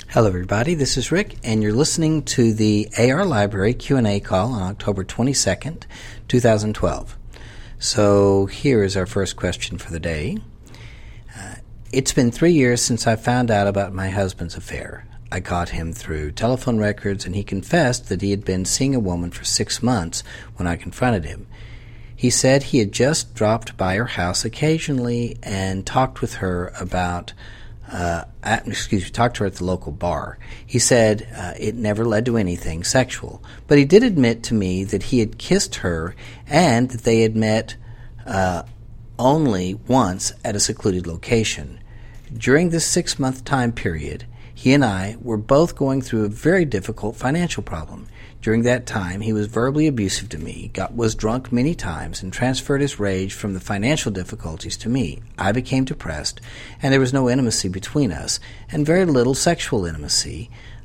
Hello, everybody. This is Rick, and you're listening to the AR Library Q&A call on October 22nd, 2012. So here is our first question for the day. It's been 3 years since I found out about my husband's affair. I caught him through telephone records, and he confessed that he had been seeing a woman for 6 months when I confronted him. He said he had just dropped by her house occasionally and talked with her about talked to her at the local bar. He said it never led to anything sexual, but he did admit to me that he had kissed her and that they had met only once at a secluded location. During this 6-month time period, he and I were both going through a very difficult financial problem. During that time, he was verbally abusive to me, was drunk many times, and transferred his rage from the financial difficulties to me. I became depressed, and there was no intimacy between us, and very little sexual intimacy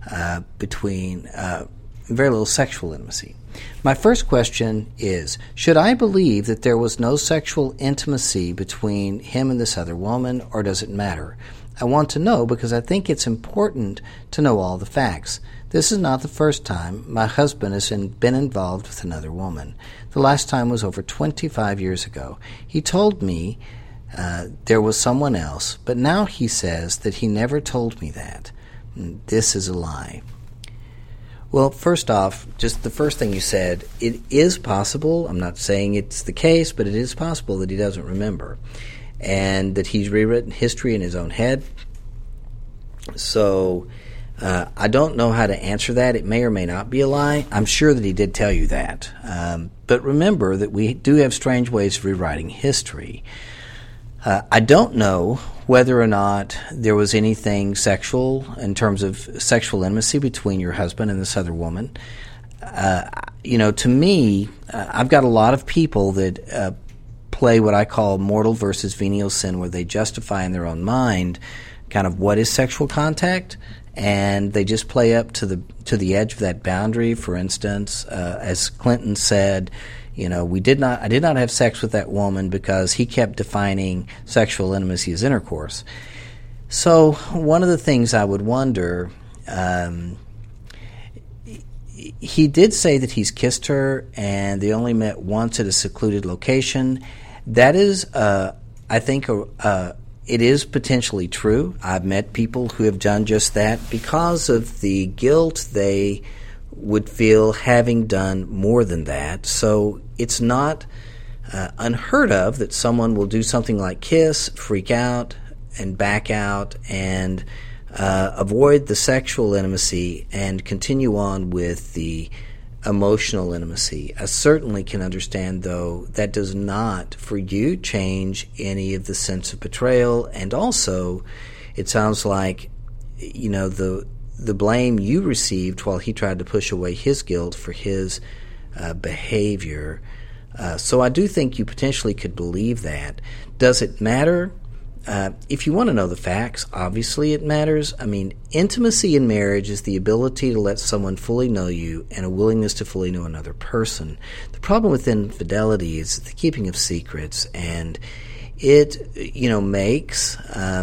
My first question is, should I believe that there was no sexual intimacy between him and this other woman, or does it matter? I want to know because I think it's important to know all the facts. This is not the first time my husband has been involved with another woman. The last time was over 25 years ago. He told me there was someone else, but now he says that he never told me that. This is a lie. Well, first off, just the first thing you said, it is possible, I'm not saying it's the case, but it is possible that he doesn't remember, and that he's rewritten history in his own head. So I don't know how to answer that. It may or may not be a lie. I'm sure that he did tell you that. But remember that we do have strange ways of rewriting history. I don't know whether or not there was anything sexual in terms of sexual intimacy between your husband and this other woman. To me, I've got a lot of people that play what I call mortal versus venial sin, where they justify in their own mind kind of what is sexual contact, and they just play up to the edge of that boundary. For instance, as Clinton said, I did not have sex with that woman because he kept defining sexual intimacy as intercourse. So one of the things I would wonder, he did say that he's kissed her and they only met once at a secluded location. That is, I think, it is potentially true. I've met people who have done just that because of the guilt they would feel having done more than that. So it's not unheard of that someone will do something like kiss, freak out, and back out, and avoid the sexual intimacy and continue on with the emotional intimacy. I certainly can understand, though, that does not, for you, change any of the sense of betrayal. And also, it sounds like, the blame you received while he tried to push away his guilt for his behavior. So I do think you potentially could believe that. Does it matter? If you want to know the facts, obviously it matters. I mean, intimacy in marriage is the ability to let someone fully know you and a willingness to fully know another person. The problem with infidelity is the keeping of secrets, and it, makes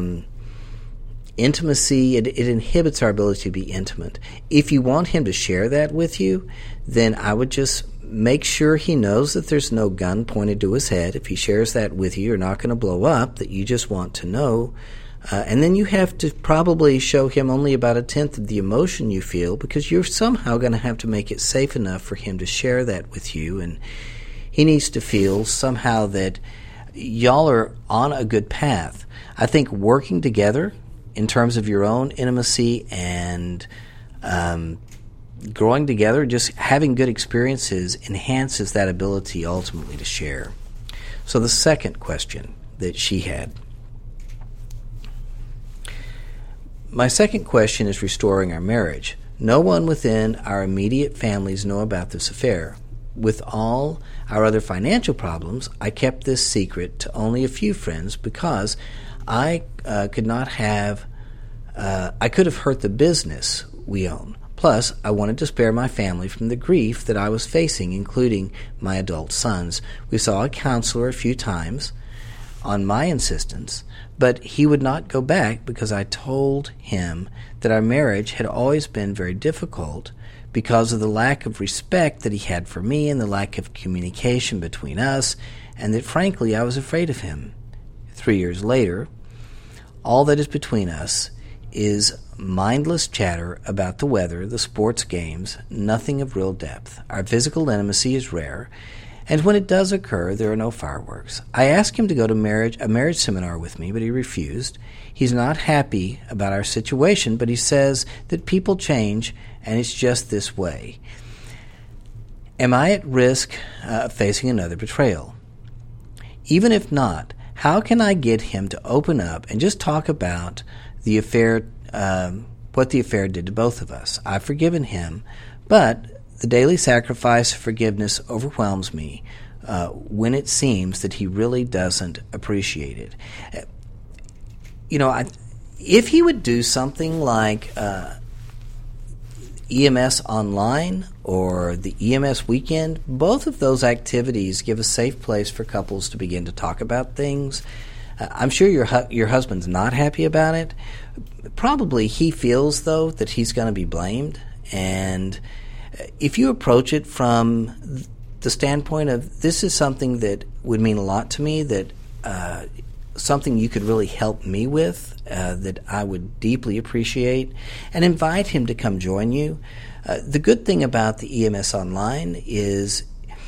intimacy, it inhibits our ability to be intimate. If you want him to share that with you, then I would just make sure he knows that there's no gun pointed to his head. If he shares that with you, you're not going to blow up, that you just want to know. And then you have to probably show him only about 1/10 of the emotion you feel, because you're somehow going to have to make it safe enough for him to share that with you. And he needs to feel somehow that y'all are on a good path. I think working together in terms of your own intimacy and growing together, just having good experiences enhances that ability ultimately to share. So the second question that she had. My second question is restoring our marriage. No one within our immediate families know about this affair. With all our other financial problems, I kept this secret to only a few friends because I could have hurt the business we own. Plus, I wanted to spare my family from the grief that I was facing, including my adult sons. We saw a counselor a few times. on my insistence, but he would not go back because I told him that our marriage had always been very difficult because of the lack of respect that he had for me and the lack of communication between us, and that frankly I was afraid of him. 3 years later, all that is between us is mindless chatter about the weather, the sports games, nothing of real depth. Our physical intimacy is rare, and when it does occur, there are no fireworks. I asked him to go to a marriage seminar with me, but he refused. He's not happy about our situation, but he says that people change, and it's just this way. Am I at risk of facing another betrayal? Even if not, how can I get him to open up and just talk about the affair, what the affair did to both of us? I've forgiven him, but the daily sacrifice of forgiveness overwhelms me when it seems that he really doesn't appreciate it. If he would do something like EMS Online or the EMS Weekend, both of those activities give a safe place for couples to begin to talk about things. I'm sure your husband's not happy about it. Probably he feels, though, that he's going to be blamed. And if you approach it from the standpoint of this is something that would mean a lot to me, that something you could really help me with, that I would deeply appreciate, and invite him to come join you. The good thing about the EMS Online is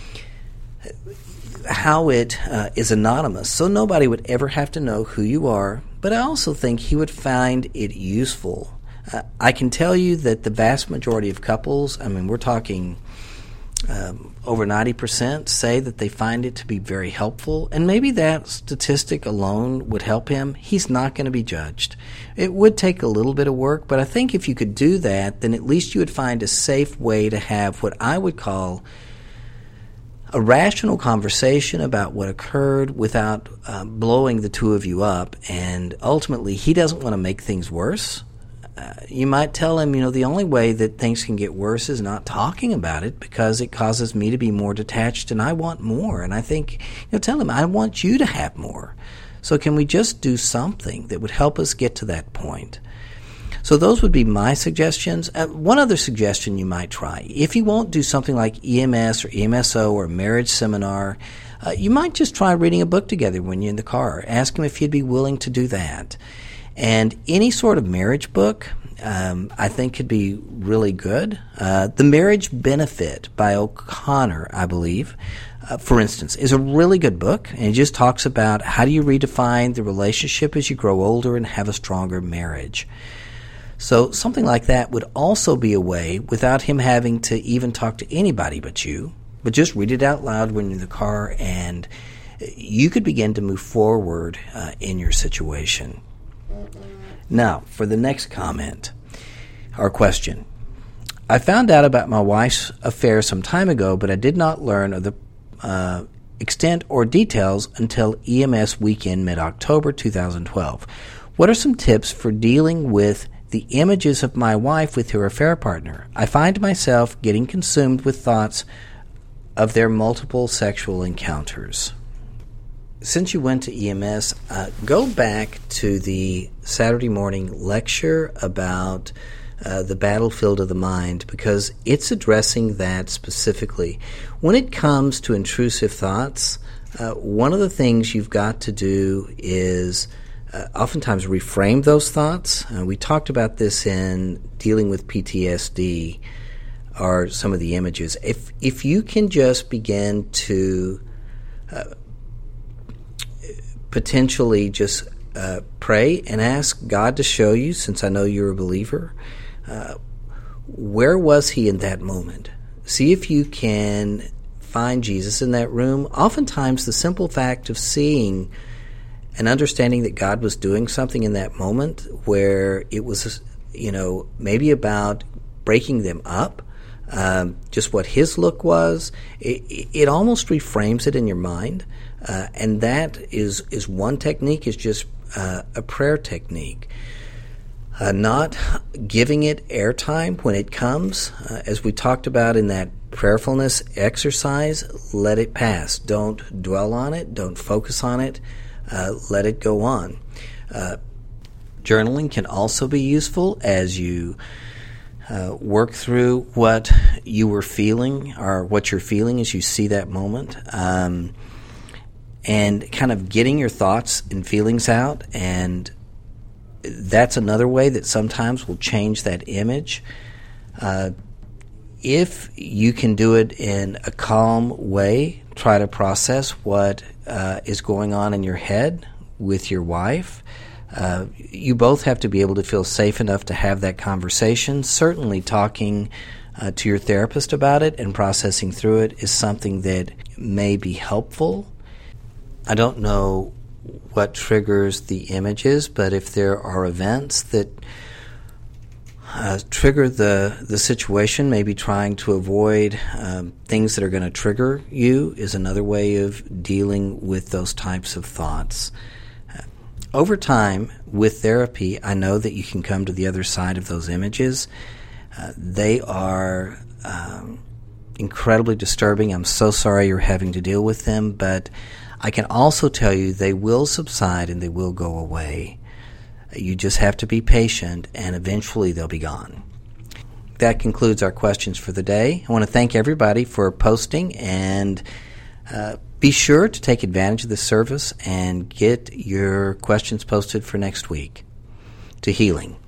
how it is anonymous, so nobody would ever have to know who you are, but I also think he would find it useful. I can tell you that the vast majority of couples, we're talking over 90%, say that they find it to be very helpful, and maybe that statistic alone would help him. He's not going to be judged. It would take a little bit of work, but I think if you could do that, then at least you would find a safe way to have what I would call a rational conversation about what occurred without blowing the two of you up, and ultimately he doesn't want to make things worse. You might tell him, the only way that things can get worse is not talking about it because it causes me to be more detached and I want more. And I think, tell him, I want you to have more. So can we just do something that would help us get to that point? So those would be my suggestions. One other suggestion you might try. If you won't do something like EMS or EMSO or a marriage seminar, you might just try reading a book together when you're in the car. Ask him if he'd be willing to do that. And any sort of marriage book, I think, could be really good. The Marriage Benefit by O'Connor, I believe, for instance, is a really good book. And it just talks about how do you redefine the relationship as you grow older and have a stronger marriage. So something like that would also be a way, without him having to even talk to anybody but you, but just read it out loud when you're in the car, and you could begin to move forward in your situation. Now, for the next comment or question. I found out about my wife's affair some time ago, but I did not learn of the extent or details until EMS Weekend mid-October 2012. What are some tips for dealing with the images of my wife with her affair partner? I find myself getting consumed with thoughts of their multiple sexual encounters. Since you went to EMS, go back to the Saturday morning lecture about the battlefield of the mind, because it's addressing that specifically. When it comes to intrusive thoughts, one of the things you've got to do is oftentimes reframe those thoughts. We talked about this in dealing with PTSD, or some of the images. If you can just begin to potentially just pray and ask God to show you, since I know you're a believer, where was he in that moment? See if you can find Jesus in that room. Oftentimes the simple fact of seeing and understanding that God was doing something in that moment, where it was, maybe about breaking them up, just what his look was, it almost reframes it in your mind. And that is one technique, is just a prayer technique. Not giving it airtime when it comes. As we talked about in that prayerfulness exercise, let it pass. Don't dwell on it. Don't focus on it. let it go on. Journaling can also be useful as you work through what you were feeling or what you're feeling as you see that moment, and kind of getting your thoughts and feelings out. And that's another way that sometimes will change that image. If you can do it in a calm way, try to process what is going on in your head with your wife. You both have to be able to feel safe enough to have that conversation. Certainly talking to your therapist about it and processing through it is something that may be helpful. I don't know what triggers the images, but if there are events that trigger the situation, maybe trying to avoid things that are going to trigger you is another way of dealing with those types of thoughts. Over time, with therapy, I know that you can come to the other side of those images. They are incredibly disturbing. I'm so sorry you're having to deal with them, but I can also tell you they will subside and they will go away. You just have to be patient, and eventually they'll be gone. That concludes our questions for the day. I want to thank everybody for posting, and be sure to take advantage of this service and get your questions posted for next week. To healing.